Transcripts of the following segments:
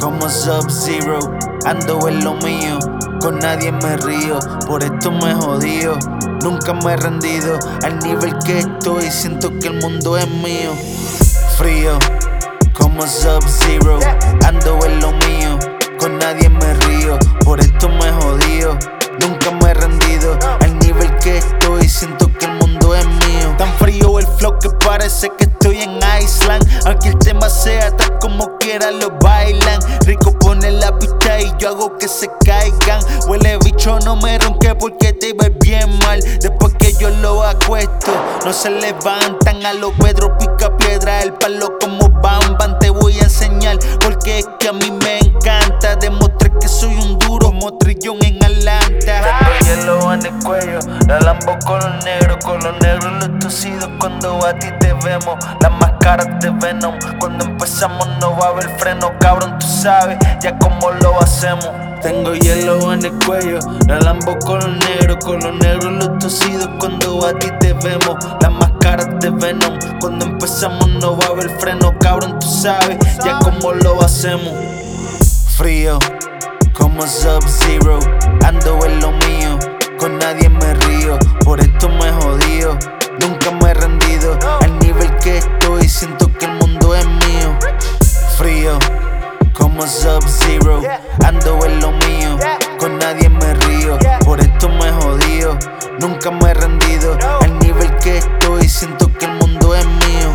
como Sub-Zero. Ando en lo mío, con nadie me río, por esto me jodío. Nunca me he rendido, al nivel que estoy siento que el mundo es mío. Frío, como Sub-Zero. Ando en lo mío, con nadie me río, por esto me jodío. Nunca me he rendido, al nivel que estoy siento que el mundo es mío. Tan frío el flow que parece que estoy en Iceland. Aunque el tema sea tal como quiera lo bailan. Rico pone la pista y yo hago que se caigan. Huele bicho, no me ronque porque te ves bien mal. Después que yo lo acuesto, no se levantan. A los Pedro pica piedra, el palo como Bam Bam. Te voy a enseñar porque es que a mí me encanta demostrar que soy un duro como Trillón en Atlanta. Tengo hielo en el cuello, la lambo color negro los tosidos cuando a ti te vemos. Las máscaras de Venom, cuando empezamos no va a haber freno, cabrón, tú sabes ya cómo lo hacemos. Tengo hielo en el cuello, la lambo color negro los tosidos cuando a ti te vemos. Las máscaras de Venom, cuando empezamos no va a haber freno, cabrón, tú sabes ya cómo lo hacemos. Frío, como Sub-Zero. Ando en lo mío, con nadie me río, por esto me jodío. Nunca me he rendido, al nivel que estoy siento que el mundo es mío. Frío, como Sub-Zero. Ando en lo mío, con nadie me río, por esto me jodío. Nunca me he rendido, al nivel que estoy siento que el mundo es mío.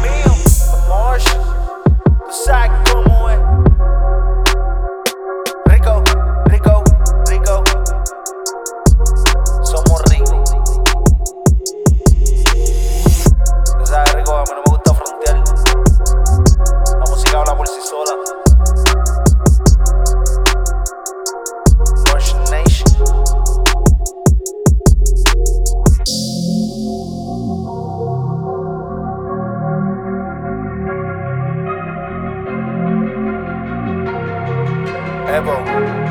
Tú sabes cómo es. Rico, rico, rico. Somos ricos. Tú sabes, rico, a mí no me gusta frontear. La música habla por sí sola. Nation. Evo.